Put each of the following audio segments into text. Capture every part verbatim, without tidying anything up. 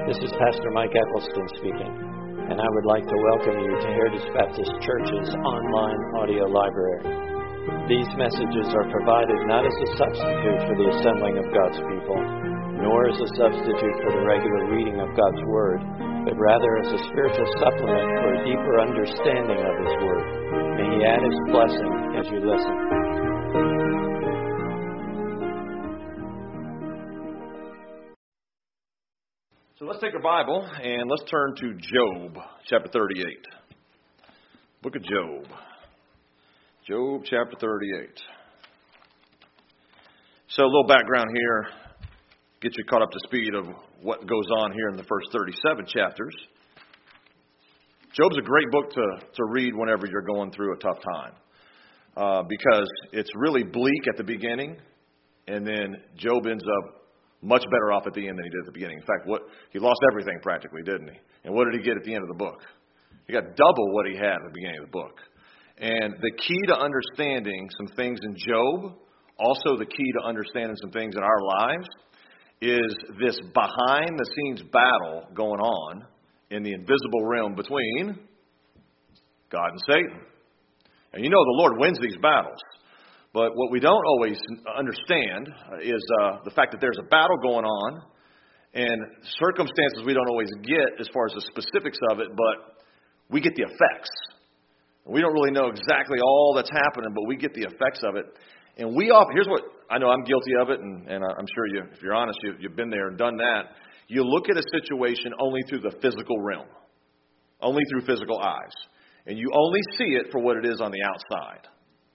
This is Pastor Mike Eccleston speaking, and I would like to welcome you to Heritage Baptist Church's online audio library. These messages are provided not as a substitute for the assembling of God's people, nor as a substitute for the regular reading of God's Word, but rather as a spiritual supplement for a deeper understanding of His Word. May He add His blessing as you listen. So let's take our Bible and let's turn to Job, chapter thirty-eight. Book of Job. Job, chapter thirty-eight. So a little background here, get you caught up to speed of what goes on here in the first thirty-seven chapters. Job's a great book to, to read whenever you're going through a tough time, uh, because it's really bleak at the beginning, and then Job ends up much better off at the end than he did at the beginning. In fact, what he lost everything practically, didn't he? And what did he get at the end of the book? He got double what he had at the beginning of the book. And the key to understanding some things in Job, also the key to understanding some things in our lives, is this behind-the-scenes battle going on in the invisible realm between God and Satan. And you know the Lord wins these battles. But what we don't always understand is uh, the fact that there's a battle going on and circumstances we don't always get as far as the specifics of it, but we get the effects. We don't really know exactly all that's happening, but we get the effects of it. And we often, here's what, I know I'm guilty of it, and, and I'm sure you, if you're honest, you, you've been there and done that. You look at a situation only through the physical realm, only through physical eyes. And you only see it for what it is on the outside.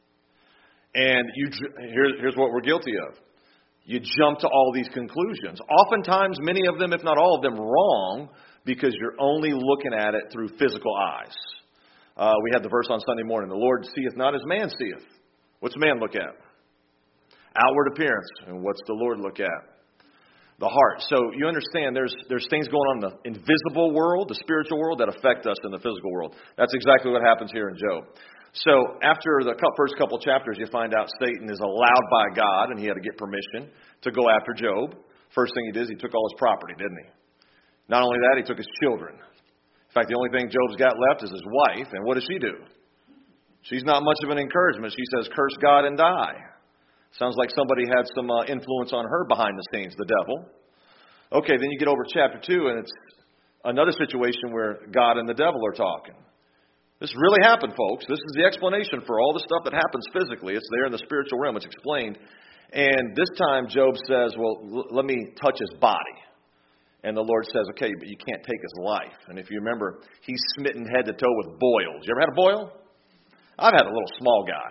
And you, here, here's what we're guilty of. You jump to all these conclusions. Oftentimes, many of them, if not all of them, wrong because you're only looking at it through physical eyes. Uh, we had the verse on Sunday morning, the Lord seeth not as man seeth. What's man look at? Outward appearance. And what's the Lord look at? The heart. So you understand there's there's things going on in the invisible world, the spiritual world, that affect us in the physical world. That's exactly what happens here in Job. So after the first couple chapters, you find out Satan is allowed by God, and he had to get permission to go after Job. First thing he did is he took all his property, didn't he? Not only that, he took his children. In fact, the only thing Job's got left is his wife, and what does she do? She's not much of an encouragement. She says, curse God and die. Sounds like somebody had some uh, influence on her behind the scenes, the devil. Okay, then you get over to chapter two, and it's another situation where God and the devil are talking. This really happened, folks. This is the explanation for all the stuff that happens physically. It's there in the spiritual realm. It's explained. And this time Job says, well, l- let me touch his body. And the Lord says, okay, but you can't take his life. And if you remember, he's smitten head to toe with boils. You ever had a boil? I've had a little small guy.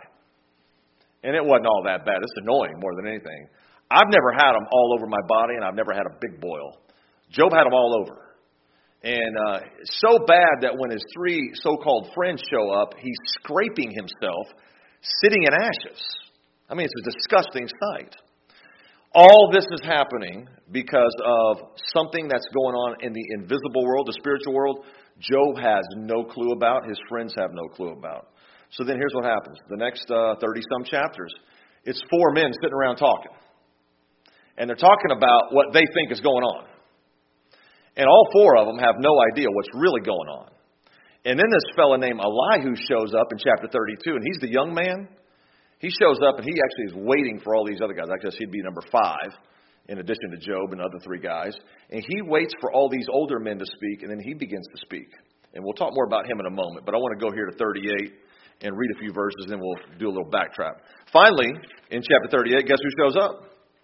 And it wasn't all that bad. It's annoying more than anything. I've never had them all over my body, and I've never had a big boil. Job had them all over. And uh, so bad that when his three so-called friends show up, he's scraping himself, sitting in ashes. I mean, it's a disgusting sight. All this is happening because of something that's going on in the invisible world, the spiritual world. Job has no clue about. His friends have no clue about. So then here's what happens. The next uh, thirty-some chapters, it's four men sitting around talking. And they're talking about what they think is going on. And all four of them have no idea what's really going on. And then this fellow named Elihu shows up in chapter thirty-two, and he's the young man. He shows up, and he actually is waiting for all these other guys. I guess he'd be number five, in addition to Job and the other three guys. And he waits for all these older men to speak, and then he begins to speak. And we'll talk more about him in a moment. But I want to go here to thirty-eight and read a few verses, and then we'll do a little backtrack. Finally, in chapter thirty-eight, guess who shows up?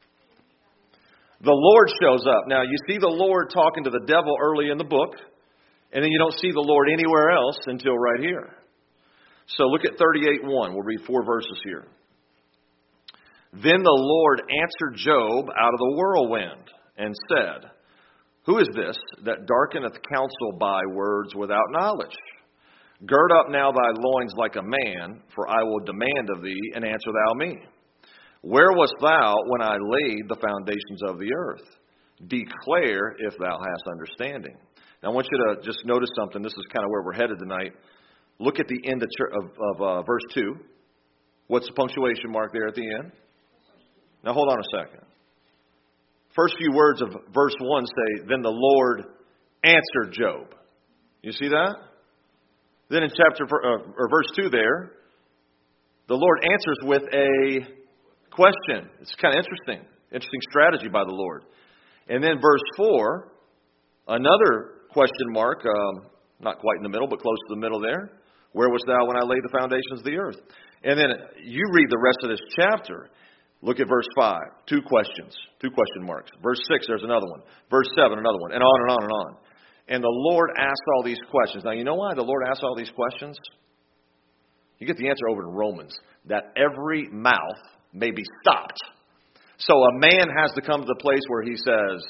The Lord shows up. Now, you see the Lord talking to the devil early in the book, and then you don't see the Lord anywhere else until right here. So look at thirty-eight one. We'll read four verses here. Then the Lord answered Job out of the whirlwind and said, who is this that darkeneth counsel by words without knowledge? Gird up now thy loins like a man, for I will demand of thee, and answer thou me. Where wast thou when I laid the foundations of the earth? Declare if thou hast understanding. Now I want you to just notice something. This is kind of where we're headed tonight. Look at the end of, of, of uh, verse two. What's the punctuation mark there at the end? Now hold on a second. First few words of verse one say, then the Lord answered Job. You see that? Then in chapter uh, or verse two there, the Lord answers with a question. It's kind of interesting. Interesting strategy by the Lord. And then verse four, another question mark, um, not quite in the middle, but close to the middle there. Where wast thou when I laid the foundations of the earth? And then you read the rest of this chapter. Look at verse five. Two questions. Two question marks. Verse six, there's another one. Verse seven, another one. And on and on and on. And the Lord asked all these questions. Now, you know why the Lord asked all these questions? You get the answer over in Romans. That every mouth may be stopped. So a man has to come to the place where he says,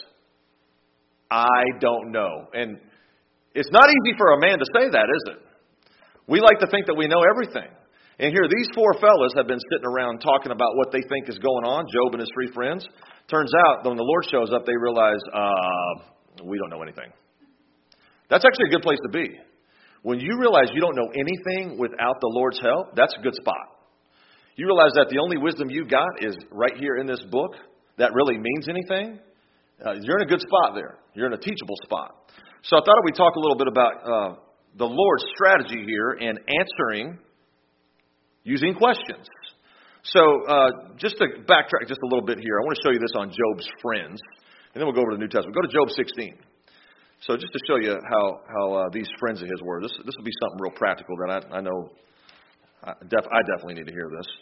I don't know. And it's not easy for a man to say that, is it? We like to think that we know everything. And here, these four fellas have been sitting around talking about what they think is going on, Job and his three friends. Turns out, when the Lord shows up, they realize, uh, we don't know anything. That's actually a good place to be. When you realize you don't know anything without the Lord's help, that's a good spot. You realize that the only wisdom you got is right here in this book that really means anything. Uh, you're in a good spot there. You're in a teachable spot. So I thought we'd talk a little bit about uh, the Lord's strategy here in answering using questions. So uh, just to backtrack just a little bit here, I want to show you this on Job's friends, and then we'll go over to the New Testament. Go to Job sixteen. So just to show you how how uh, these friends of his were, this this will be something real practical that I, I know I, def, I definitely need to hear this.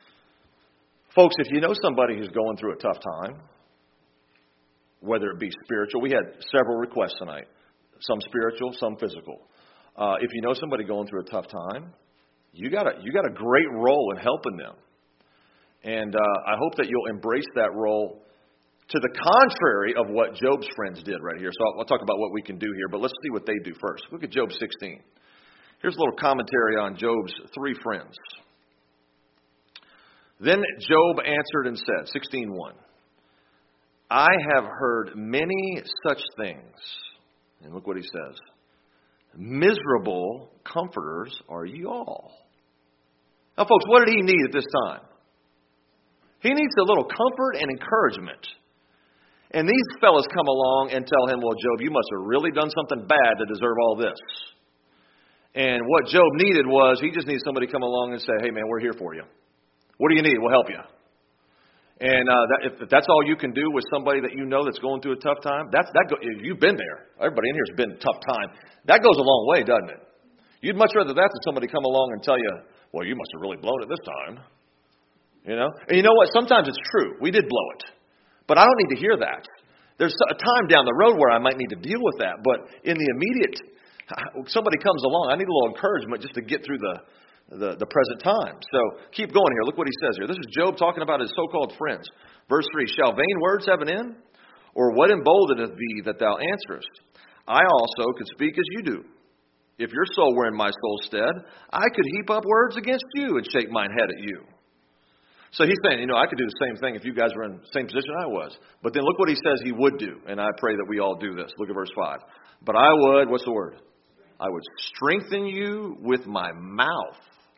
Folks, if you know somebody who's going through a tough time, whether it be spiritual, we had several requests tonight, some spiritual, some physical. Uh, if you know somebody going through a tough time, you got a you got a great role in helping them, and uh, I hope that you'll embrace that role. To the contrary of what Job's friends did right here. So I'll, I'll talk about what we can do here, but let's see what they do first. Look at Job sixteen. Here's a little commentary on Job's three friends. Then Job answered and said, sixteen one, I have heard many such things. And look what he says. Miserable comforters are ye all. Now, folks, what did he need at this time? He needs a little comfort and encouragement. And these fellas come along and tell him, well, Job, you must have really done something bad to deserve all this. And what Job needed was, he just needs somebody to come along and say, hey, man, we're here for you. What do you need? We'll help you. And uh, that, if that's all you can do with somebody that you know that's going through a tough time, that's, that go, you've been there. Everybody in here has been a tough time. That goes a long way, doesn't it? You'd much rather that than somebody come along and tell you, well, you must have really blown it this time. You know? And you know what? Sometimes it's true. We did blow it. But I don't need to hear that. There's a time down the road where I might need to deal with that. But in the immediate, somebody comes along, I need a little encouragement just to get through the, the, the present time. So keep going here. Look what he says here. This is Job talking about his so-called friends. Verse three, shall vain words have an end? Or what emboldeneth thee that thou answerest? I also could speak as you do. If your soul were in my soul's stead, I could heap up words against you and shake mine head at you. So he's saying, you know, I could do the same thing if you guys were in the same position I was. But then look what he says he would do. And I pray that we all do this. Look at verse five. But I would, what's the word? I would strengthen you with my mouth.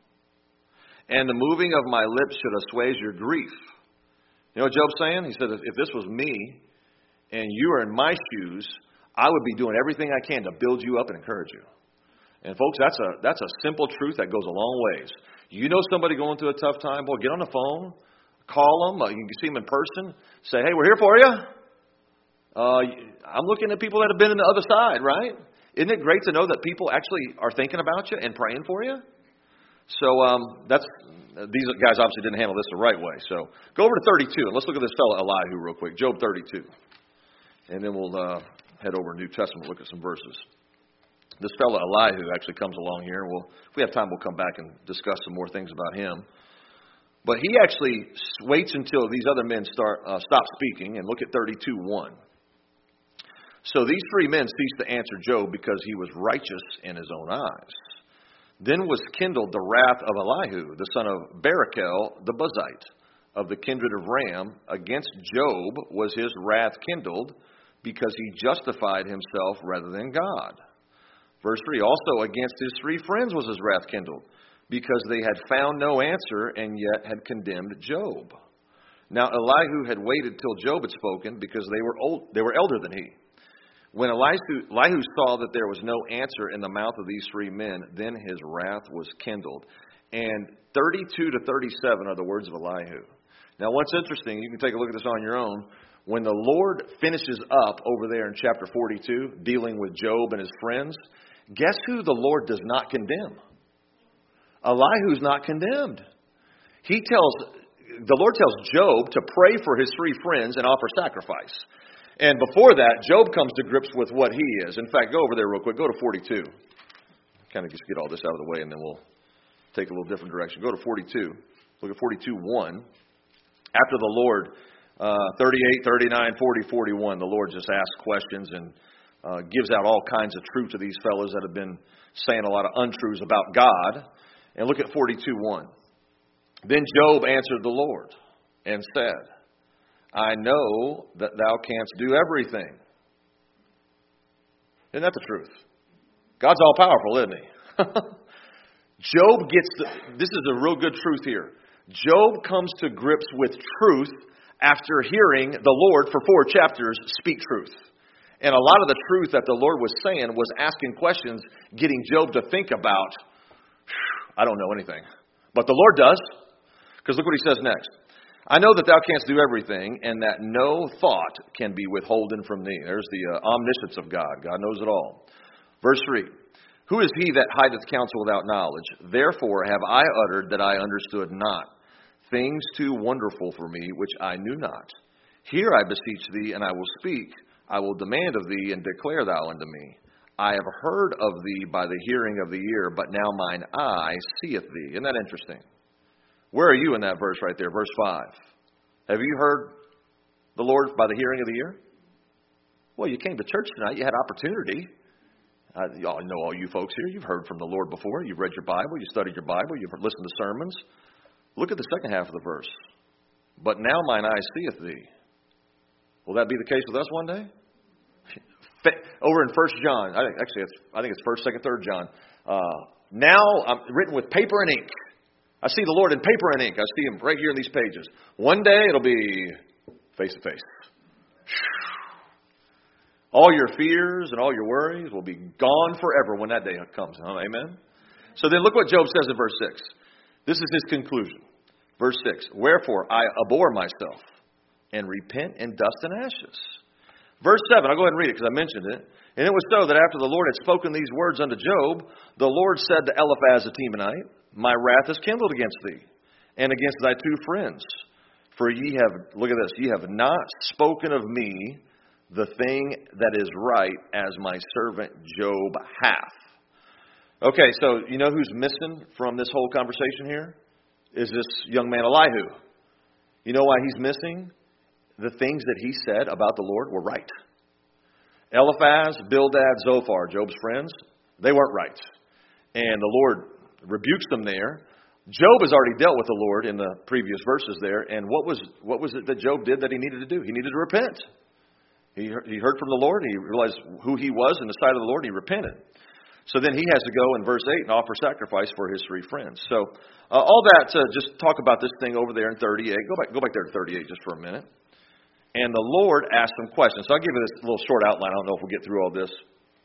And the moving of my lips should assuage your grief. You know what Job's saying? He said, if this was me and you were in my shoes, I would be doing everything I can to build you up and encourage you. And folks, that's a that's a simple truth that goes a long ways. You know somebody going through a tough time, boy, get on the phone, call them. Uh, you can see them in person. Say, hey, we're here for you. Uh, I'm looking at people that have been on the other side, right? Isn't it great to know that people actually are thinking about you and praying for you? So um, that's these guys obviously didn't handle this the right way. So go over to thirty-two, and let's look at this fellow Elihu real quick. Job thirty-two. And then we'll uh, head over to New Testament, look at some verses. This fellow Elihu actually comes along here. We'll, if we have time, we'll come back and discuss some more things about him. But he actually waits until these other men start uh, stop speaking, and look at thirty-two one. So these three men ceased to answer Job because he was righteous in his own eyes. Then was kindled the wrath of Elihu, the son of Barachel, the Buzite, of the kindred of Ram. Against Job was his wrath kindled, because he justified himself rather than God. Verse three, also against his three friends was his wrath kindled, because they had found no answer and yet had condemned Job. Now Elihu had waited till Job had spoken, because they were old, they were elder than he. When Elihu, Elihu saw that there was no answer in the mouth of these three men, then his wrath was kindled. And thirty-two to thirty-seven are the words of Elihu. Now, what's interesting, you can take a look at this on your own. When the Lord finishes up over there in chapter forty-two, dealing with Job and his friends, guess who the Lord does not condemn? Elihu's not condemned. He tells, the Lord tells Job to pray for his three friends and offer sacrifice. And before that, Job comes to grips with what he is. In fact, go over there real quick. Go to forty-two. Kind of just get all this out of the way, and then we'll take a little different direction. Go to forty-two. Look at forty-two one. After the Lord, uh, thirty-eight, thirty-nine, forty, forty-one, the Lord just asks questions and uh, gives out all kinds of truth to these fellows that have been saying a lot of untruths about God. And look at forty-two one. Then Job answered the Lord and said, I know that thou canst do everything. Isn't that the truth? God's all powerful, isn't he? Job gets the, this is a real good truth here. Job comes to grips with truth after hearing the Lord for four chapters speak truth. And a lot of the truth that the Lord was saying was asking questions, getting Job to think about, I don't know anything. But the Lord does. Because look what he says next. I know that thou canst do everything, and that no thought can be withholden from thee. There's the uh, omniscience of God. God knows it all. Verse three. Who is he that hideth counsel without knowledge? Therefore have I uttered that I understood not. Things too wonderful for me, which I knew not. Hear, I beseech thee, and I will speak. I will demand of thee, and declare thou unto me. I have heard of thee by the hearing of the ear, but now mine eye seeth thee. Isn't that interesting? Where are you in that verse right there? Verse five. Have you heard the Lord by the hearing of the ear? Well, you came to church tonight. You had opportunity. Uh, y'all know all you folks here. You've heard from the Lord before. You've read your Bible. You studied your Bible. You've listened to sermons. Look at the second half of the verse. But now mine eye seeth thee. Will that be the case with us one day? Over in First John, I think, actually, it's, I think it's First, Second, Third John. Uh, now I'm written with paper and ink. I see the Lord in paper and ink. I see Him right here in these pages. One day it'll be face to face. All your fears and all your worries will be gone forever when that day comes. Amen? So then look what Job says in verse six. This is his conclusion. Verse six. Wherefore I abhor myself and repent in dust and ashes. Verse seven. I'll go ahead and read it because I mentioned it. And it was so that after the Lord had spoken these words unto Job, the Lord said to Eliphaz the Temanite, my wrath is kindled against thee, and against thy two friends. For ye have, look at this, ye have not spoken of me the thing that is right, as my servant Job hath. Okay, so you know who's missing from this whole conversation here? Is this young man Elihu. You know why he's missing? The things that he said about the Lord were right. Eliphaz, Bildad, Zophar, Job's friends, they weren't right. And the Lord rebukes them there. Job has already dealt with the Lord in the previous verses there. And what was what was it that Job did that he needed to do? He needed to repent. He he heard from the Lord. He realized who he was in the sight of the Lord. And he repented. So then he has to go in verse eight and offer sacrifice for his three friends. So uh, all that to just talk about this thing over there in thirty-eight. Go back, go back there to thirty-eight just for a minute. And the Lord asked some questions. So I'll give you this little short outline. I don't know if we'll get through all this,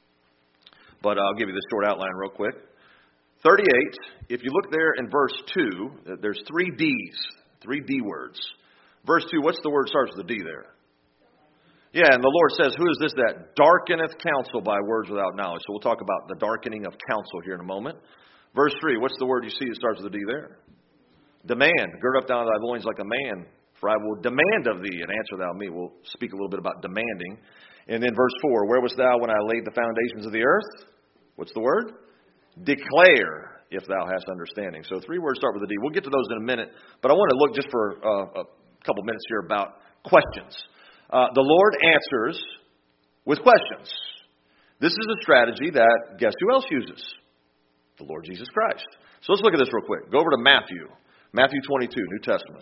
but I'll give you this short outline real quick. thirty-eight, if you look there in verse two, there's three D's, three D words. Verse two, what's the word starts with a D there? Yeah, and the Lord says, who is this that darkeneth counsel by words without knowledge? So we'll talk about the darkening of counsel here in a moment. Verse three, what's the word you see that starts with a D there? Demand, gird up down thy loins like a man, for I will demand of thee, and answer thou me. We'll speak a little bit about demanding. And then verse four, where wast thou when I laid the foundations of the earth? What's the word? Declare, if thou hast understanding. So three words start with a D. We'll get to those in a minute, but I want to look just for uh, a couple minutes here about questions. Uh, the Lord answers with questions. This is a strategy that, guess who else uses? The Lord Jesus Christ. So let's look at this real quick. Go over to Matthew. Matthew twenty-two, New Testament.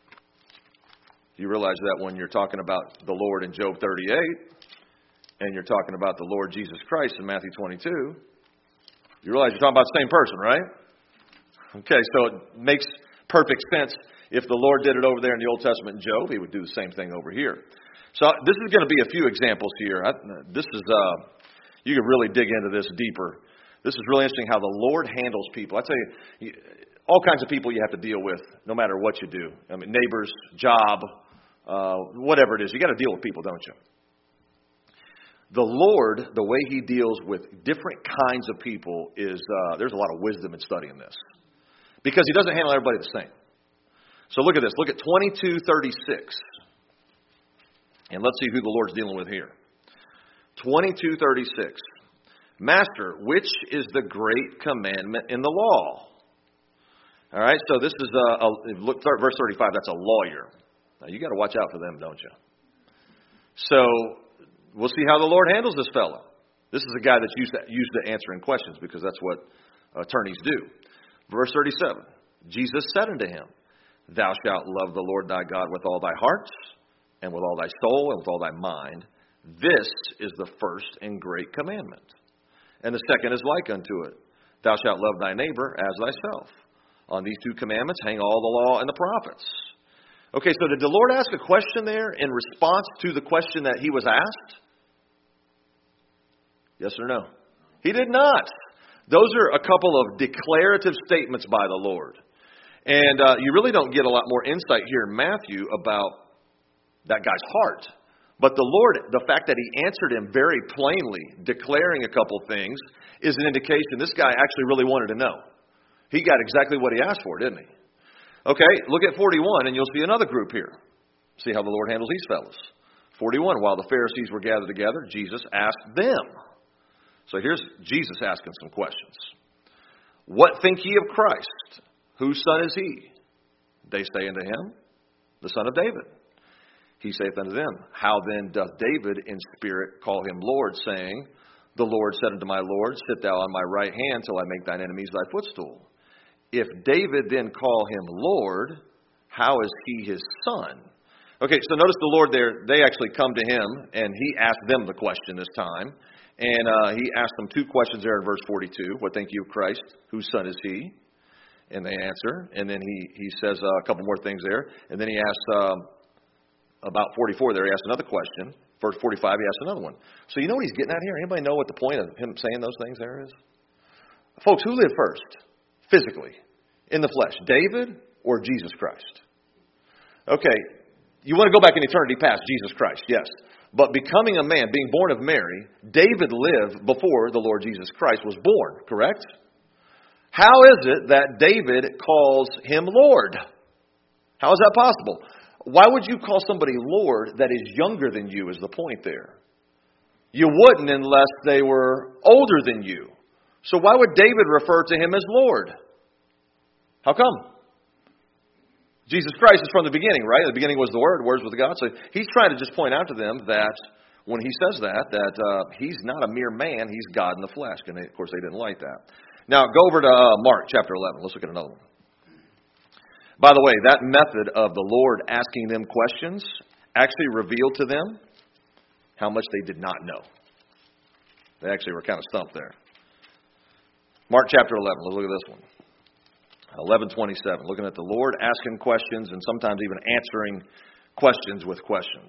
You realize that when you're talking about the Lord in Job thirty-eight, and you're talking about the Lord Jesus Christ in Matthew twenty-two, you realize you're talking about the same person, right? Okay, so it makes perfect sense. If the Lord did it over there in the Old Testament in Job, He would do the same thing over here. So this is going to be a few examples here. I, this is, uh, you can really dig into this deeper. This is really interesting how the Lord handles people. I tell you, all kinds of people you have to deal with, no matter what you do. I mean, neighbors, job, uh, whatever it is. You got to deal with people, don't you? The Lord, the way He deals with different kinds of people is, uh, there's a lot of wisdom in studying this. Because He doesn't handle everybody the same. So look at this. Look at twenty-two thirty-six. And let's see who the Lord's dealing with here. twenty-two thirty-six. Master, which is the great commandment in the law? All right, so this is a, a look, verse thirty-five, that's a lawyer. Now, you got to watch out for them, don't you? So, we'll see how the Lord handles this fellow. This is a guy that's used to, used to answering questions because that's what attorneys do. Verse thirty-seven, Jesus said unto him, Thou shalt love the Lord thy God with all thy heart, and with all thy soul, and with all thy mind. This is the first and great commandment. And the second is like unto it. Thou shalt love thy neighbor as thyself. On these two commandments hang all the law and the prophets. Okay, so did the Lord ask a question there in response to the question that He was asked? Yes or no? He did not. Those are a couple of declarative statements by the Lord. And uh, you really don't get a lot more insight here in Matthew about that guy's heart. But the Lord, the fact that He answered him very plainly, declaring a couple things, is an indication this guy actually really wanted to know. He got exactly what he asked for, didn't he? Okay, look at forty-one, and you'll see another group here. See how the Lord handles these fellows. forty-one, while the Pharisees were gathered together, Jesus asked them. So here's Jesus asking some questions. What think ye of Christ? Whose son is He? They say unto Him, the son of David. He saith unto them, How then doth David in spirit call Him Lord, saying, The Lord said unto my Lord, Sit thou on my right hand till I make thine enemies thy footstool. If David then call Him Lord, how is He His son? Okay, so notice the Lord there, they actually come to Him, and He asked them the question this time. And uh, He asked them two questions there in verse forty-two. What think you of Christ? Whose son is He? And they answer. And then He, he says uh, a couple more things there. And then He asks... Um, About forty-four there, He asked another question. Verse forty-five, He asked another one. So you know what He's getting at here? Anybody know what the point of Him saying those things there is? Folks, who lived first, physically, in the flesh? David or Jesus Christ? Okay, you want to go back in eternity past, Jesus Christ, yes. But becoming a man, being born of Mary, David lived before the Lord Jesus Christ was born, correct? How is it that David calls Him Lord? How is that possible? Why would you call somebody Lord that is younger than you is the point there. You wouldn't unless they were older than you. So why would David refer to Him as Lord? How come? Jesus Christ is from the beginning, right? The beginning was the Word, the Word was with God. So He's trying to just point out to them that when He says that, that uh, He's not a mere man, He's God in the flesh. And they, of course, they didn't like that. Now, go over to uh, Mark chapter eleven. Let's look at another one. By the way, that method of the Lord asking them questions actually revealed to them how much they did not know. They actually were kind of stumped there. Mark chapter eleven. Let's look at this one. eleven twenty-seven. Looking at the Lord asking questions and sometimes even answering questions with questions.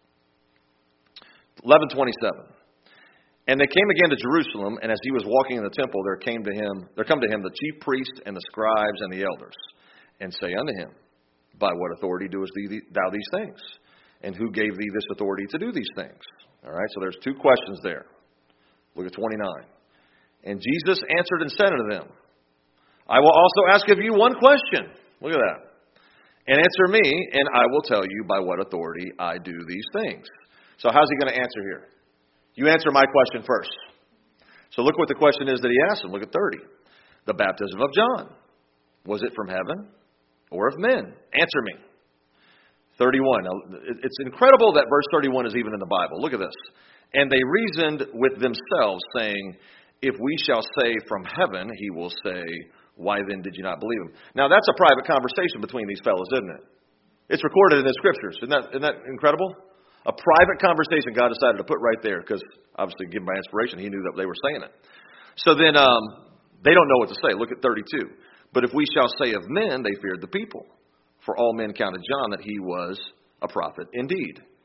eleven twenty-seven. And they came again to Jerusalem, and as He was walking in the temple, there came to him, there come to him the chief priests and the scribes and the elders, and say unto Him, By what authority doest thou these things? And who gave thee this authority to do these things? All right, so there's two questions there. Look at twenty-nine. And Jesus answered and said unto them, I will also ask of you one question. Look at that. And answer me, and I will tell you by what authority I do these things. So how's He going to answer here? You answer my question first. So look what the question is that He asked him. Look at thirty. The baptism of John, was it from heaven or of men? Answer me. thirty-one. Now, it's incredible that verse thirty-one is even in the Bible. Look at this. And they reasoned with themselves, saying, If we shall say from heaven, He will say, Why then did you not believe Him? Now, that's a private conversation between these fellows, isn't it? It's recorded in the Scriptures. Isn't that, isn't that incredible? A private conversation God decided to put right there because, obviously, given by inspiration, He knew that they were saying it. So then um, they don't know what to say. Look at thirty-two. But if we shall say of men, they feared the people. For all men counted John that he was a prophet indeed.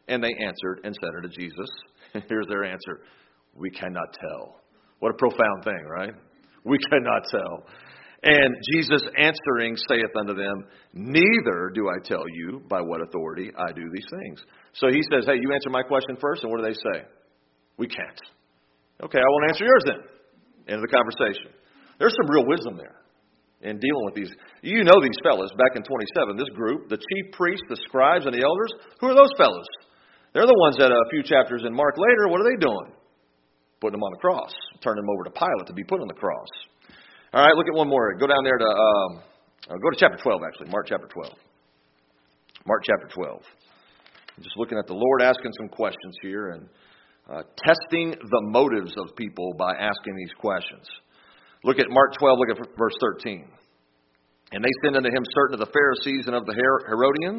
And they answered and said unto Jesus, here's their answer, we cannot tell. What a profound thing, right? We cannot tell. And Jesus answering saith unto them, neither do I tell you by what authority I do these things. So he says, hey, you answer my question first, and what do they say? We can't. Okay, I won't answer yours then. End of the conversation. There's some real wisdom there in dealing with these. You know these fellas back in twenty-seven, this group, the chief priests, the scribes, and the elders, who are those fellas? They're the ones that a few chapters in Mark later, what are they doing? Putting them on the cross, turning them over to Pilate to be put on the cross. All right, look at one more. Go down there to, um, go to chapter twelve, actually, Mark chapter twelve. Mark chapter twelve. I'm just looking at the Lord asking some questions here and uh, testing the motives of people by asking these questions. Look at Mark twelve, look at verse thirteen. And they sent unto him certain of the Pharisees and of the Herodians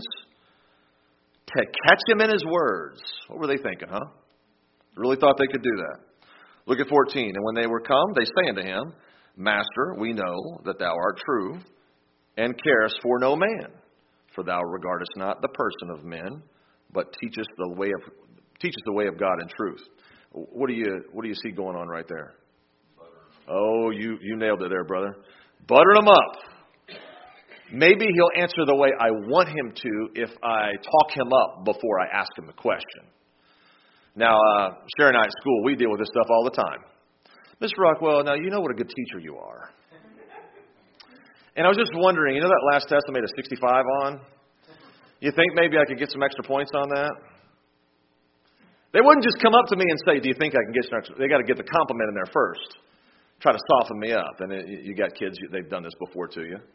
to catch him in his words. What were they thinking, huh? Really thought they could do that. Look at fourteen. And when they were come, they say unto him, Master, we know that thou art true, and carest for no man, for thou regardest not the person of men, but teachest the way of teachest the way of God in truth. What do you what do you see going on right there? Oh, you you nailed it there, brother. Butter him up. Maybe he'll answer the way I want him to if I talk him up before I ask him the question. Now, uh, Sharon and I at school, we deal with this stuff all the time. Mister Rockwell, now you know what a good teacher you are. And I was just wondering, you know that last test I made a sixty-five on? You think maybe I could get some extra points on that? They wouldn't just come up to me and say, do you think I can get some extra? They got to get the compliment in there first. Try to soften me up. And it, you got kids, they've done this before to you.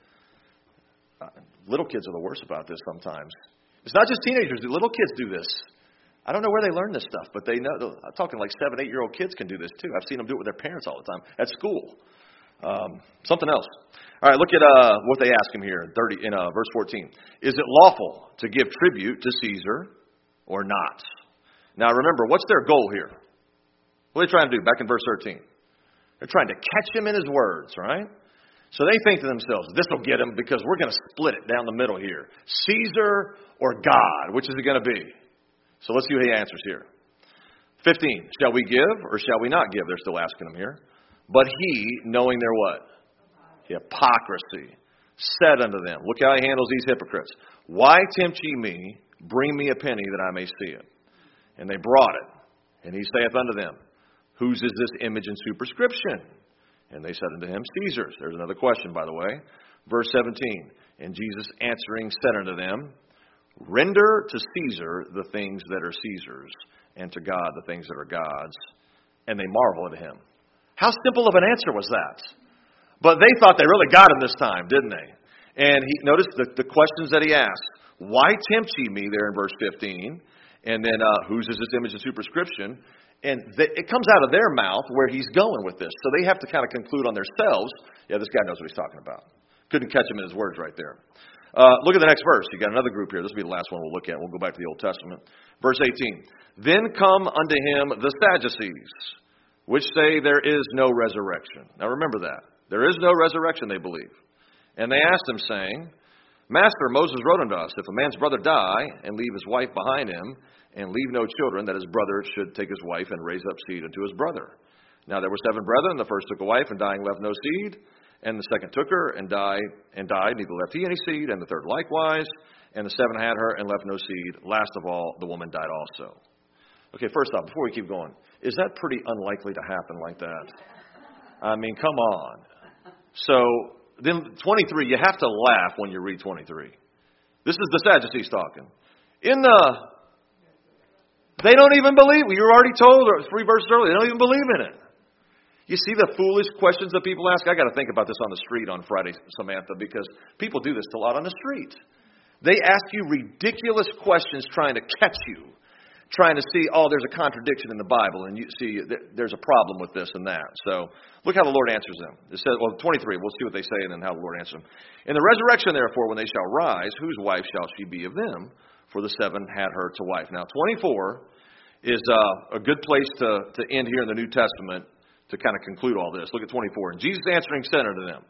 Uh, little kids are the worst about this sometimes. It's not just teenagers. Little kids do this. I don't know where they learn this stuff, but they know. I'm talking like seven, eight-year-old kids can do this too. I've seen them do it with their parents all the time at school. Um, something else. All right, look at uh, what they ask him here in, thirty, in uh, verse fourteen. Is it lawful to give tribute to Caesar or not? Now remember, what's their goal here? What are they trying to do? Back in verse thirteen. They're trying to catch him in his words, right? So they think to themselves, this will get him because we're going to split it down the middle here. Caesar or God, which is it going to be? So let's see what he answers here. fifteen. Shall we give or shall we not give? They're still asking him here. But he, knowing their what? Hypocrisy, said unto them, look how he handles these hypocrites. Why tempt ye me? Bring me a penny that I may see it. And they brought it. And he saith unto them, whose is this image and superscription? And they said unto him, Caesar's. There's another question, by the way. Verse seventeen. And Jesus answering said unto them, render to Caesar the things that are Caesar's, and to God the things that are God's. And they marvel at him. How simple of an answer was that? But they thought they really got him this time, didn't they? And he notice the, the questions that he asked. Why tempt ye me there in verse fifteen? And then uh, whose is this image and superscription? And they, it comes out of their mouth where he's going with this. So they have to kind of conclude on themselves, yeah, this guy knows what he's talking about. Couldn't catch him in his words right there. Uh, look at the next verse. You got another group here. This will be the last one we'll look at. We'll go back to the Old Testament. Verse eighteen. Then come unto him the Sadducees, which say there is no resurrection. Now remember that. There is no resurrection, they believe. And they asked him, saying, Master, Moses wrote unto us, if a man's brother die, and leave his wife behind him, and leave no children, that his brother should take his wife and raise up seed unto his brother. Now there were seven brethren. The first took a wife, and dying left no seed. And the second took her, and died, and died, neither left he any seed. And the third likewise. And the seven had her, and left no seed. Last of all, the woman died also. Okay, first off, before we keep going, is that pretty unlikely to happen like that? I mean, come on. So, then twenty-three, you have to laugh when you read twenty-three. This is the Sadducees talking. In the, they don't even believe, you were already told three verses earlier, they don't even believe in it. You see the foolish questions that people ask? I got to think about this on the street on Friday, Samantha, because people do this a lot on the street. They ask you ridiculous questions trying to catch you, trying to see, oh, there's a contradiction in the Bible, and you see there's a problem with this and that. So look how the Lord answers them. It says, well, twenty-three, we'll see what they say and then how the Lord answers them. In the resurrection, therefore, when they shall rise, whose wife shall she be of them? For the seven had her to wife. Now, twenty-four is uh, a good place to, to end here in the New Testament to kind of conclude all this. Look at twenty-four. And Jesus answering said unto them,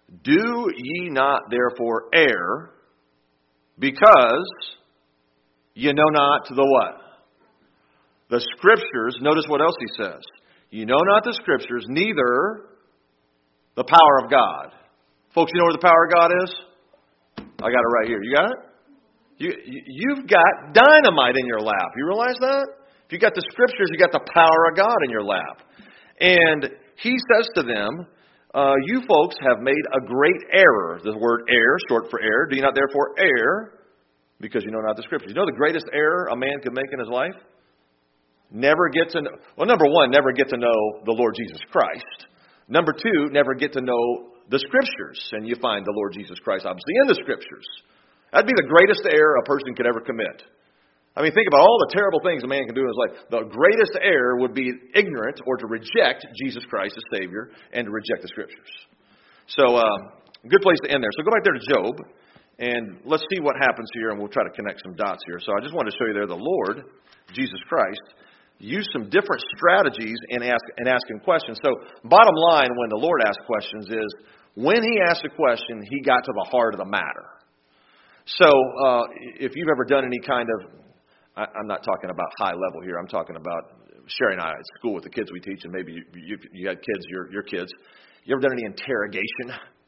do ye not therefore err, because You know not the what? The Scriptures. Notice what else he says. You know not the Scriptures, neither the power of God. Folks, you know where the power of God is? I got it right here. You got it? You, you've got dynamite in your lap. You realize that? If you got the Scriptures, you got the power of God in your lap. And he says to them, uh, you folks have made a great error. The word error, short for error. Do you not therefore err? Because you know not the Scriptures. You know the greatest error a man could make in his life? Never get to know, well, number one, never get to know the Lord Jesus Christ. Number two, never get to know the Scriptures. And you find the Lord Jesus Christ, obviously, in the Scriptures. That'd be the greatest error a person could ever commit. I mean, think about all the terrible things a man can do in his life. The greatest error would be ignorant or to reject Jesus Christ as Savior and to reject the Scriptures. So, uh, good place to end there. So go back there to Job, and let's see what happens here, and we'll try to connect some dots here. So I just wanted to show you there the Lord, Jesus Christ, used some different strategies in, ask, in asking questions. So bottom line, when the Lord asked questions is, when he asked a question, he got to the heart of the matter. So uh, if you've ever done any kind of, I, I'm not talking about high level here, I'm talking about Sherry and I at school with the kids we teach, and maybe you, you, you had kids, your, your kids. You ever done any interrogation?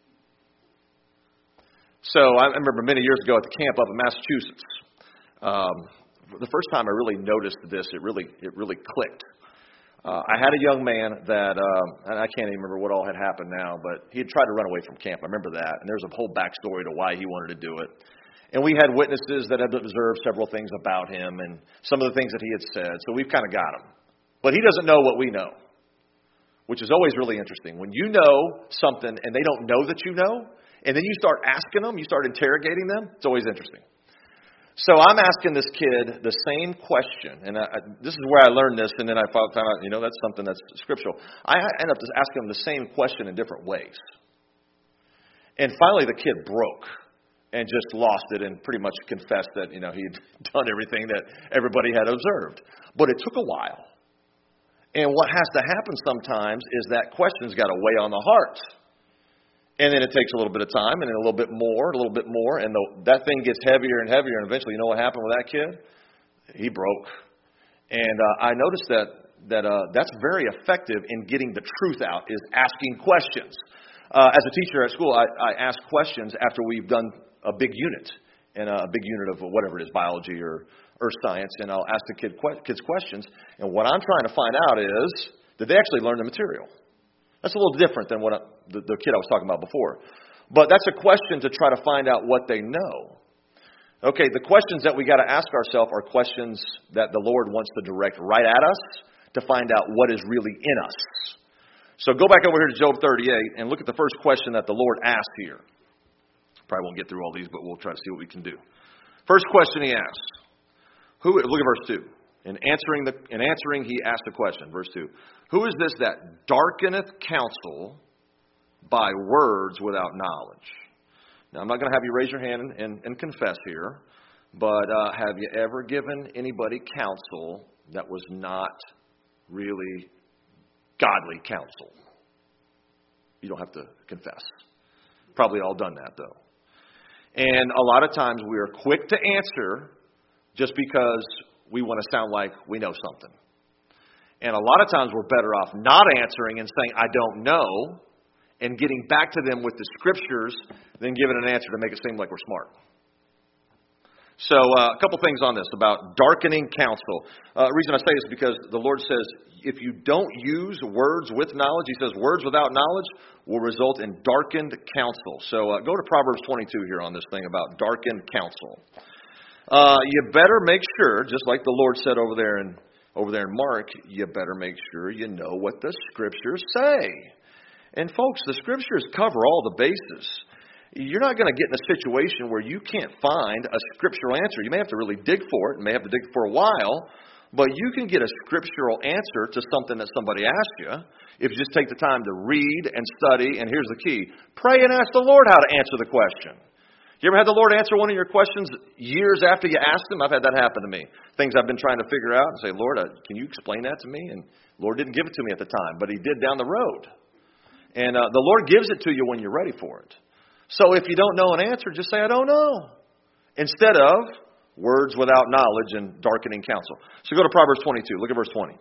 So I remember many years ago at the camp up in Massachusetts, um, the first time I really noticed this, it really it really clicked. Uh, I had a young man that, uh, and I can't even remember what all had happened now, but he had tried to run away from camp. I remember that, and there's a whole backstory to why he wanted to do it. And we had witnesses that had observed several things about him and some of the things that he had said, so we've kind of got him. But he doesn't know what we know, which is always really interesting. When you know something and they don't know that you know, and then you start asking them, you start interrogating them, it's always interesting. So I'm asking this kid the same question, and I, I, this is where I learned this, and then I found out, you know, that's something that's scriptural. I end up just asking him the same question in different ways. And finally the kid broke and just lost it and pretty much confessed that, you know, he'd done everything that everybody had observed. But it took a while. And what has to happen sometimes is that question's got to weigh on the heart. And then it takes a little bit of time, and then a little bit more, a little bit more, and the, that thing gets heavier and heavier, and eventually, you know what happened with that kid? He broke. And uh, I noticed that that uh, that's very effective in getting the truth out, is asking questions. Uh, as a teacher at school, I, I ask questions after we've done a big unit, and a big unit of whatever it is, biology or earth science, and I'll ask the kid kids questions. And what I'm trying to find out is, did they actually learn the material? That's a little different than what I, the, the kid I was talking about before. But that's a question to try to find out what they know. Okay, the questions that we got to ask ourselves are questions that the Lord wants to direct right at us to find out what is really in us. So go back over here to Job thirty-eight and look at the first question that the Lord asked here. Probably won't get through all these, but we'll try to see what we can do. First question he asks. Who? Look at verse two. In answering, the, in answering, he asked a question. Verse two. Who is this that darkeneth counsel by words without knowledge? Now, I'm not going to have you raise your hand and, and, and confess here, but uh, have you ever given anybody counsel that was not really godly counsel? You don't have to confess. Probably all done that, though. And a lot of times we are quick to answer just because we want to sound like we know something. And a lot of times we're better off not answering and saying, I don't know, and getting back to them with the scriptures than giving an answer to make it seem like we're smart. So uh, a couple things on this about darkening counsel. Uh, the reason I say this is because the Lord says, if you don't use words with knowledge, he says words without knowledge will result in darkened counsel. So uh, go to Proverbs twenty-two here on this thing about darkened counsel. Uh, you better make sure, just like the Lord said over there in over there in Mark, you better make sure you know what the Scriptures say. And folks, the Scriptures cover all the bases. You're not going to get in a situation where you can't find a scriptural answer. You may have to really dig for it, and may have to dig for a while, but you can get a scriptural answer to something that somebody asked you if you just take the time to read and study. And here's the key: pray and ask the Lord how to answer the question. You ever had the Lord answer one of your questions years after you asked Him? I've had that happen to me. Things I've been trying to figure out and say, Lord, uh, can you explain that to me? And the Lord didn't give it to me at the time, but He did down the road. And uh, the Lord gives it to you when you're ready for it. So if you don't know an answer, just say, I don't know. Instead of Words without knowledge and darkening counsel. So go to Proverbs twenty-two. Look at verse twenty.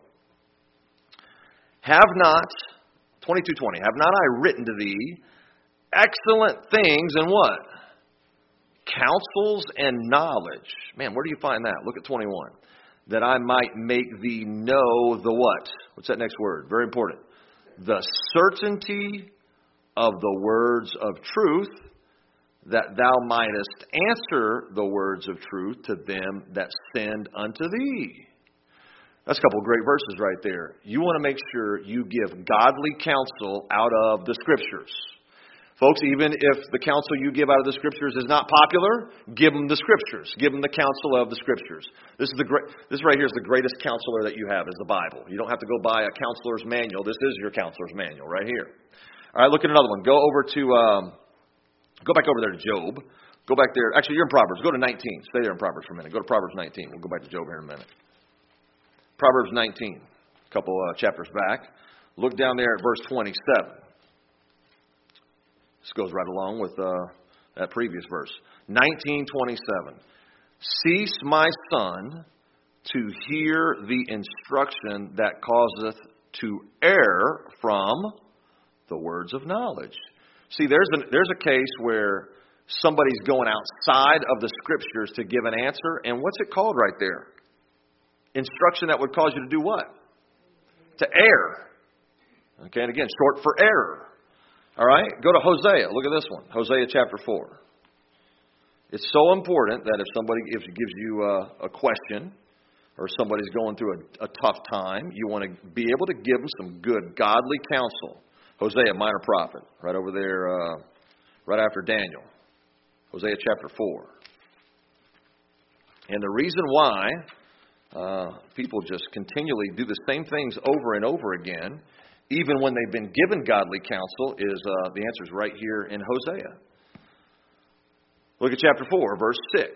Have not, twenty-two twenty, have not I written to thee excellent things and what? Counsels and knowledge. Man, where do you find that? Look at twenty-one. That I might make thee know the what? What's that next word? Very important. The certainty of the words of truth, that thou mightest answer the words of truth to them that send unto thee. That's a couple of great verses right there. You want to make sure you give godly counsel out of the Scriptures. Folks, even if the counsel you give out of the Scriptures is not popular, give them the Scriptures. Give them the counsel of the Scriptures. This is the great. This right here is the greatest counselor that you have, is the Bible. You don't have to go buy a counselor's manual. This is your counselor's manual right here. All right, look at another one. Go over to, um, go back over there to Job. Go back there. Actually, you're in Proverbs. Go to nineteen. Stay there in Proverbs for a minute. Go to Proverbs nineteen. We'll go back to Job here in a minute. Proverbs nineteen, a couple uh, chapters back. Look down there at verse twenty-seven. This goes right along with uh, that previous verse. nineteen twenty-seven. Cease, my son, to hear the instruction that causeth to err from the words of knowledge. See, there's a, there's a case where somebody's going outside of the Scriptures to give an answer, and what's it called right there? Instruction that would cause you to do what? To err. Okay, and again, short for error. All right, go to Hosea. Look at this one. Hosea chapter four. It's so important that if somebody if it gives you a, a question or somebody's going through a, a tough time, you want to be able to give them some good, godly counsel. Hosea, minor prophet, right over there, uh, right after Daniel. Hosea chapter four. And the reason why uh, people just continually do the same things over and over again, even when they've been given godly counsel, is uh, the answer is right here in Hosea. Look at chapter four, verse six.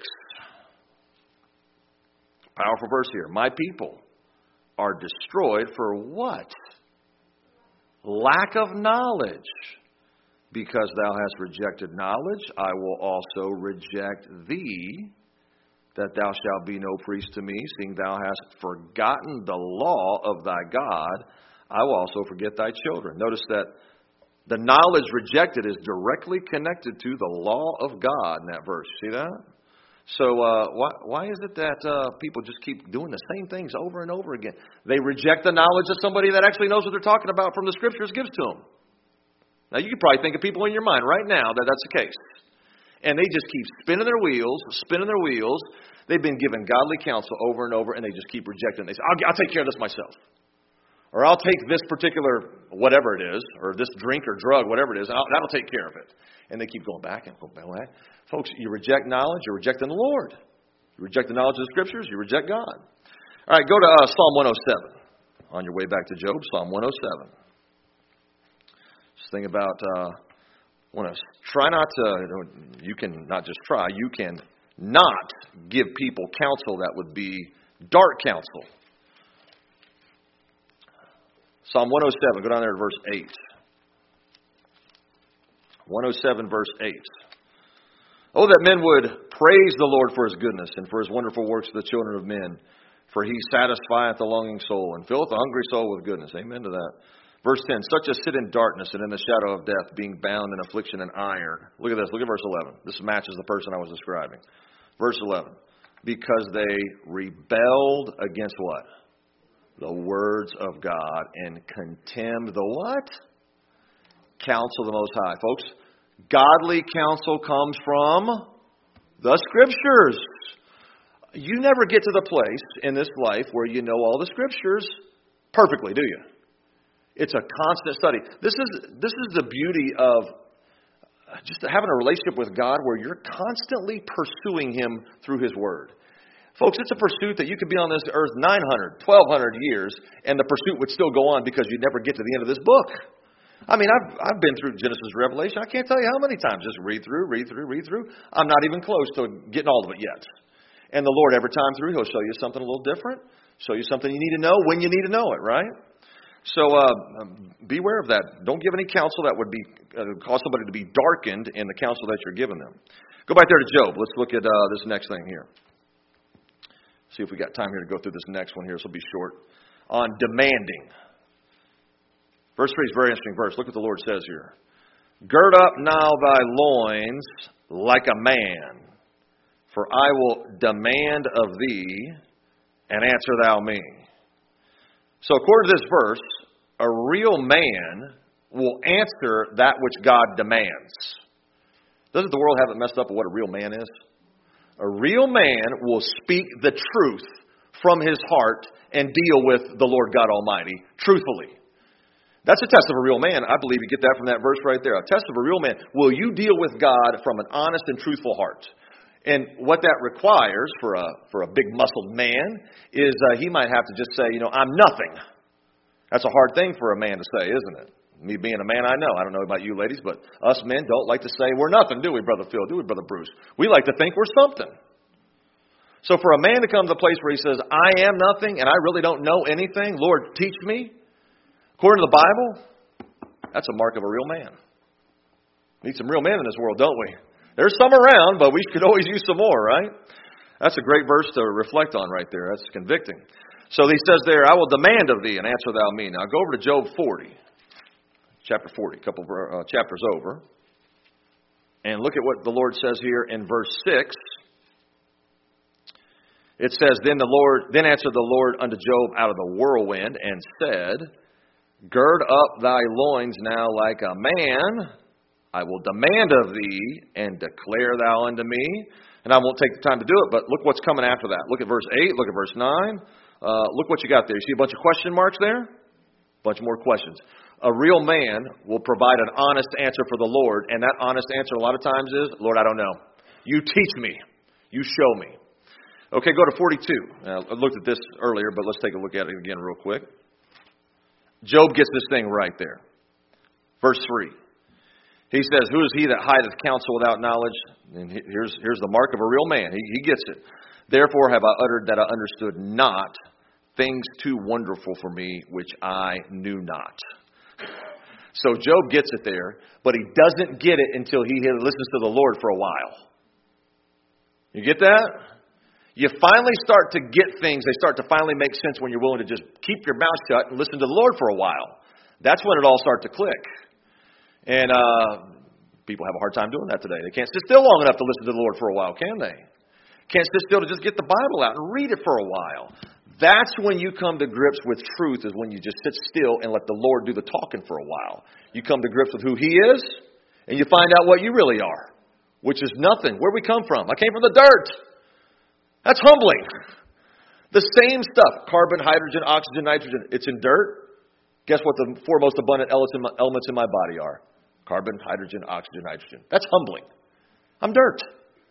Powerful verse here. My people are destroyed for what? Lack of knowledge. Because thou hast rejected knowledge, I will also reject thee, that thou shalt be no priest to me, seeing thou hast forgotten the law of thy God. I will also forget thy children. Notice that the knowledge rejected is directly connected to the law of God in that verse. See that? So uh, why, why is it that uh, people just keep doing the same things over and over again? They reject the knowledge that somebody that actually knows what they're talking about from the Scriptures gives to them. Now, you could probably think of people in your mind right now that that's the case. And they just keep spinning their wheels, spinning their wheels. They've been given godly counsel over and over, and they just keep rejecting it. They say, I'll, I'll take care of this myself. Or I'll take this particular whatever it is, or this drink or drug, whatever it is, and I'll, that'll take care of it. And they keep going back and going back. Folks, you reject knowledge, you're rejecting the Lord. You reject the knowledge of the Scriptures, you reject God. All right, go to uh, Psalm one oh seven. On your way back to Job, Psalm one oh seven. Just think about, uh, want to try not to, you can not just try, you can not give people counsel that would be dark counsel. Psalm one oh seven, go down there to verse eight. one oh seven, verse eight. Oh, that men would praise the Lord for His goodness and for His wonderful works to the children of men. For He satisfieth the longing soul and filleth the hungry soul with goodness. Amen to that. Verse ten, such as sit in darkness and in the shadow of death, being bound in affliction and iron. Look at this. Look at verse eleven. This matches the person I was describing. Verse eleven. Because they rebelled against what? The words of God and contemned the what? Counsel of the Most High. Folks, godly counsel comes from the Scriptures. You never get to the place in this life where you know all the Scriptures perfectly, do you? It's a constant study. This is this is the beauty of just having a relationship with God where you're constantly pursuing Him through His Word. Folks, it's a pursuit that you could be on this earth nine hundred, twelve hundred years, and the pursuit would still go on because you'd never get to the end of this book. I mean, I've I've been through Genesis to Revelation. I can't tell you how many times. Just read through, read through, read through. I'm not even close to getting all of it yet. And the Lord, every time through, He'll show you something a little different, show you something you need to know when you need to know it, right? So uh, beware of that. Don't give any counsel that would be uh, cause somebody to be darkened in the counsel that you're giving them. Go back there to Job. Let's look at uh, this next thing here. see if we got time here to go through this next one here. This will be short. On demanding. Verse three is a very interesting verse. Look what the Lord says here. Gird up now thy loins like a man, for I will demand of thee, and answer thou me. So according to this verse, a real man will answer that which God demands. Doesn't the world have it messed up with what a real man is? A real man will speak the truth from his heart and deal with the Lord God Almighty truthfully. That's a test of a real man. I believe you get that from that verse right there. A test of a real man. Will you deal with God from an honest and truthful heart? And what that requires for a for a big muscled man is uh, he might have to just say, you know, I'm nothing. That's a hard thing for a man to say, isn't it? Me being a man, I know. I don't know about you ladies, but us men don't like to say we're nothing, do we, Brother Phil? Do we, Brother Bruce? We like to think we're something. So for a man to come to a place where he says, I am nothing and I really don't know anything, Lord, teach me. According to the Bible, that's a mark of a real man. We need some real men in this world, don't we? There's some around, but we could always use some more, right? That's a great verse to reflect on right there. That's convicting. So he says there, I will demand of thee, and answer thou me. Now go over to Job forty, chapter forty, a couple uh, chapters over, and look at what the Lord says here in verse six. It says, Then the Lord, then answered the Lord unto Job out of the whirlwind, and said, Gird up thy loins now like a man. I will demand of thee, and declare thou unto me. And I won't take the time to do it, but look what's coming after that. Look at verse eight, look at verse nine. Uh, look what you got there. You see a bunch of question marks there? A bunch more questions. A real man will provide an honest answer for the Lord, and that honest answer a lot of times is, Lord, I don't know. You teach me. You show me. Okay, go to forty-two. Now, I looked at this earlier, but let's take a look at it again real quick. Job gets this thing right there. Verse three. He says, Who is he that hideth counsel without knowledge? And here's, here's the mark of a real man. He, he gets it. Therefore have I uttered that I understood not things too wonderful for me, which I knew not. So Job gets it there, but he doesn't get it until he listens to the Lord for a while. You get that? You finally start to get things, they start to finally make sense when you're willing to just keep your mouth shut and listen to the Lord for a while. That's when it all starts to click. And uh, people have a hard time doing that today. They can't sit still long enough to listen to the Lord for a while, can they? Can't sit still to just get the Bible out and read it for a while. That's when you come to grips with truth, is when you just sit still and let the Lord do the talking for a while. You come to grips with who He is, and you find out what you really are, which is nothing. Where we come from? I came from the dirt. That's humbling. The same stuff, carbon, hydrogen, oxygen, nitrogen, it's in dirt. Guess what the four most abundant elements in my body are? Carbon, hydrogen, oxygen, nitrogen. That's humbling. I'm dirt.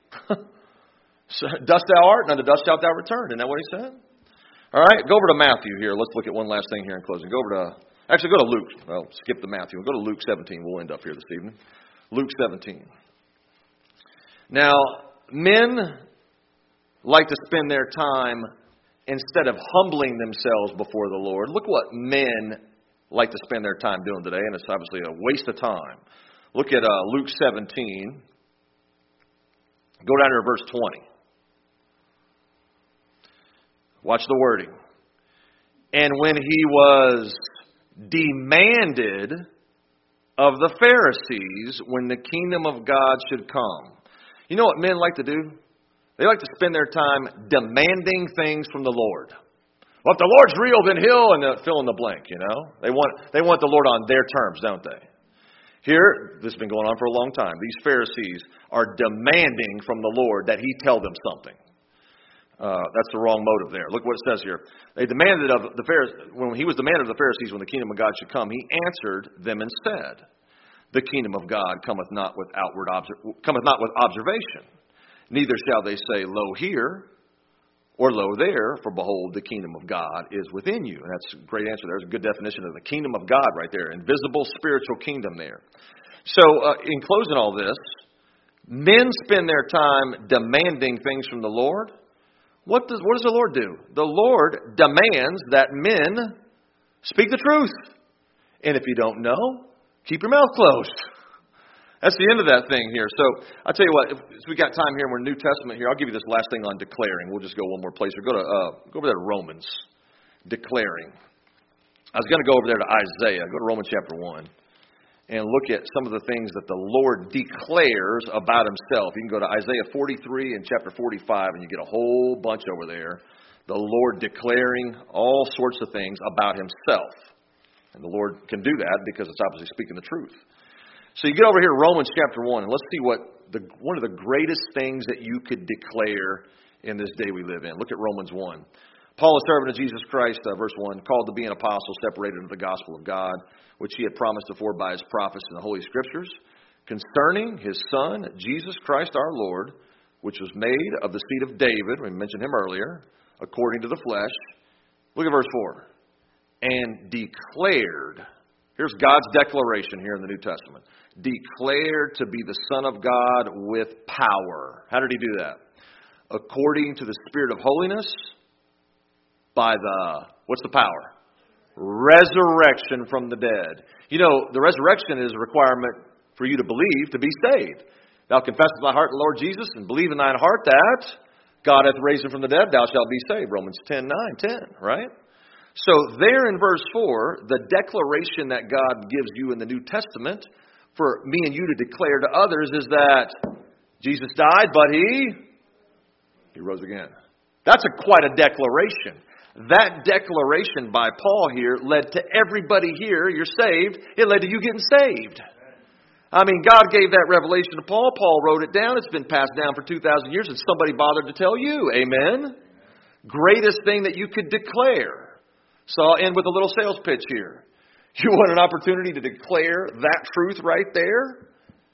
So, dust thou art, and unto dust shalt thou return. Isn't that what he said? All right, go over to Matthew here. Let's look at one last thing here in closing. Go over to, actually go to Luke. Well, skip the Matthew. Go to Luke seventeen. We'll end up here this evening. Luke seventeen. Now, men like to spend their time, instead of humbling themselves before the Lord, look what men like to spend their time doing today, and it's obviously a waste of time. Look at uh, Luke seventeen. Go down to verse twenty. Watch the wording. And when he was demanded of the Pharisees when the kingdom of God should come. You know what men like to do? They like to spend their time demanding things from the Lord. Well, if the Lord's real, then He'll, and they'll fill in the blank, you know. They want they want the Lord on their terms, don't they? Here, this has been going on for a long time. These Pharisees are demanding from the Lord that He tell them something. Uh, that's the wrong motive there. Look what it says here. They demanded of the Pharisees, when He was demanded of the Pharisees when the kingdom of God should come, He answered them and said, The kingdom of God cometh not with outward obser- cometh not with observation. Neither shall they say, Lo here, or lo there, for behold, the kingdom of God is within you. And that's a great answer. There's a good definition of the kingdom of God right there. Invisible spiritual kingdom there. So, uh, in closing all this, men spend their time demanding things from the Lord. What does, what does the Lord do? The Lord demands that men speak the truth. And if you don't know, keep your mouth closed. That's the end of that thing here. So I'll tell you what, if we got time here, we're in the New Testament here. I'll give you this last thing on declaring. We'll just go one more place. Or go to uh, go over there to Romans, declaring. I was going to go over there to Isaiah. Go to Romans chapter one and look at some of the things that the Lord declares about himself. You can go to Isaiah forty-three and chapter forty-five, and you get a whole bunch over there. The Lord declaring all sorts of things about himself. And the Lord can do that because it's obviously speaking the truth. So you get over here to Romans chapter one, and let's see what the one of the greatest things that you could declare in this day we live in. Look at Romans one. Paul, a servant of Jesus Christ, uh, verse one, called to be an apostle, separated unto the gospel of God, which he had promised before by his prophets in the Holy Scriptures, concerning his Son, Jesus Christ our Lord, which was made of the seed of David, we mentioned him earlier, according to the flesh. Look at verse four. And declared, here's God's declaration here in the New Testament, declared to be the Son of God with power. How did he do that? According to the Spirit of holiness, by the, what's the power? Resurrection from the dead. You know, the resurrection is a requirement for you to believe to be saved. Thou confess with thy heart the Lord Jesus, and believe in thine heart that God hath raised him from the dead, thou shalt be saved. Romans ten nine, ten, right? So there in verse four, the declaration that God gives you in the New Testament for me and you to declare to others is that Jesus died, but he, he rose again. That's a, quite a declaration. That declaration by Paul here led to everybody here, you're saved, it led to you getting saved. I mean, God gave that revelation to Paul. Paul wrote it down. It's been passed down for two thousand years, and somebody bothered to tell you. Amen? Greatest thing that you could declare. So I'll end with a little sales pitch here. You want an opportunity to declare that truth right there?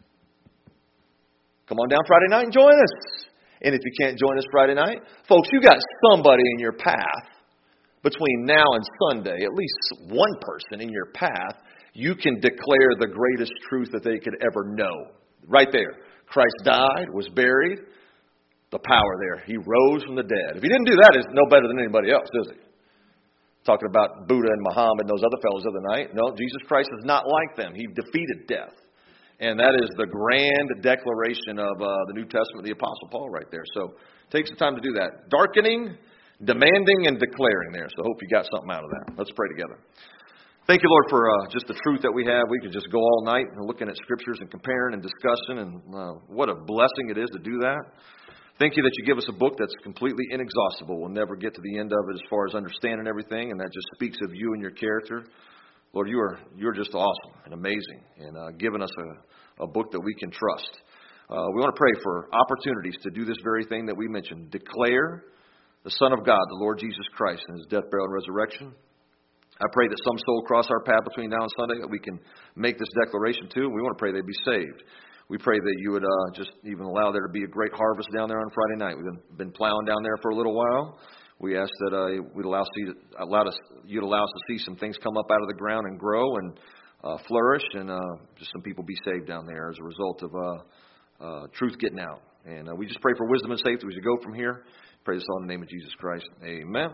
Come on down Friday night and join us. And if you can't join us Friday night, folks, you got somebody in your path between now and Sunday, at least one person in your path, you can declare the greatest truth that they could ever know. Right there. Christ died, was buried, the power there. He rose from the dead. If he didn't do that, he's no better than anybody else, is he? Talking about Buddha and Muhammad and those other fellows the other night. No, Jesus Christ is not like them. He defeated death. And that is the grand declaration of uh, the New Testament, the Apostle Paul right there. So take some time to do that. Darkening, demanding, and declaring there. So I hope you got something out of that. Let's pray together. Thank you, Lord, for uh, just the truth that we have. We could just go all night looking at scriptures and comparing and discussing, and uh, what a blessing it is to do that. Thank you that you give us a book that's completely inexhaustible. We'll never get to the end of it as far as understanding everything, and that just speaks of you and your character. Lord, you are you're just awesome and amazing, and uh, giving us a, a book that we can trust. Uh, we want to pray for opportunities to do this very thing that we mentioned. Declare the Son of God, the Lord Jesus Christ, and his death, burial, and resurrection. I pray that some soul cross our path between now and Sunday that we can make this declaration too. We want to pray they'd be saved. We pray that you would uh, just even allow there to be a great harvest down there on Friday night. We've been, been plowing down there for a little while. We ask that uh, we'd allow, see, allow us, you'd allow us to see some things come up out of the ground and grow and uh, flourish, and uh, just some people be saved down there as a result of uh, uh, truth getting out. And uh, we just pray for wisdom and safety as we go from here. Pray this all in the name of Jesus Christ. Amen.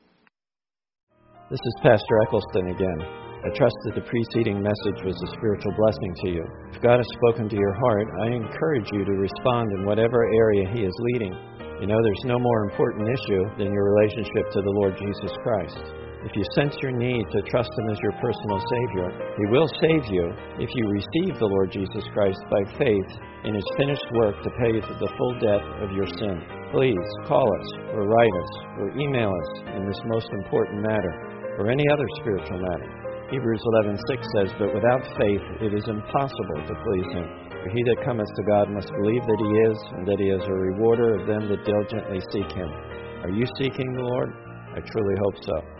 This is Pastor Eccleston again. I trust that the preceding message was a spiritual blessing to you. If God has spoken to your heart, I encourage you to respond in whatever area He is leading. You know, there's no more important issue than your relationship to the Lord Jesus Christ. If you sense your need to trust Him as your personal Savior, He will save you if you receive the Lord Jesus Christ by faith in His finished work to pay for the full debt of your sin. Please call us or write us or email us in this most important matter or any other spiritual matter. Hebrews eleven six says, "But without faith it is impossible to please Him. For he that cometh to God must believe that He is, and that He is a rewarder of them that diligently seek Him." Are you seeking the Lord? I truly hope so.